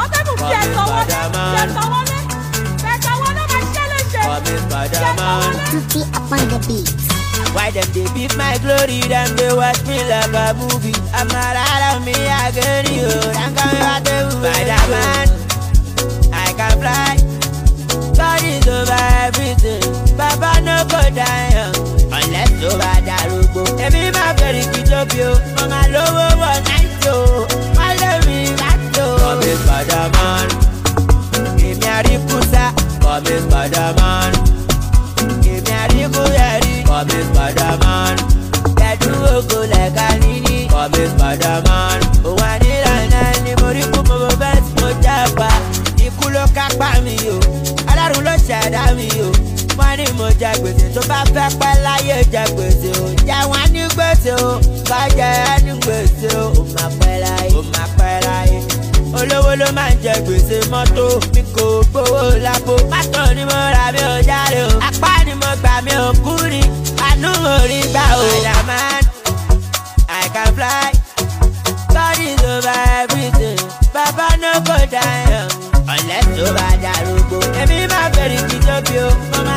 Portable fi ẹ̀sọ́ wọlé, ẹ̀sọ́ wọlé, ẹ̀sọ́ wọlé máa ṣẹ́ léṣe. Tutti upon the beat. Why them they beat my glory, them they watch me like a movie. I'm not out of me, I get you. I'm coming out the Spider-Man, I can fly. God is over everything, Baba no go die unless over Darugo. Every my very kid of you, Mama low one night yo. I love me that yo. Come in Spider-Man, give me a ripusa. Come in Spider-Man, give me a ripuyari. Come in Spider-Man, get you go like a nini. Come in Spider-Man, oh I need a nani. Moriku mo best mo japa, ikulo kakpa mi yo. Alárùn ló ṣẹ̀dá mi o, wọ́n ní mo jẹ gbèsè tó bá fẹ́ pẹ́ láyé jẹ gbèsè o, jẹ́ wọ́n ní gbèsè o, bá jẹ ẹ́ ní gbèsè o, ó máa pẹ́ láyé, ó máa pẹ́ láyé. Olówó ló máa ń jẹ gbèsè mọ́tò, mi kò gbowó lápò, mọ́tò ni mo rà mi ò jáde o, apá ni mo gbà mi ò kú ni, àánú mo rí gbà o. Spider-Man, I can fly, God is over everything, Baba no go die unless over Darugo. Èmi máa bẹ̀rẹ̀ kí tó bí o,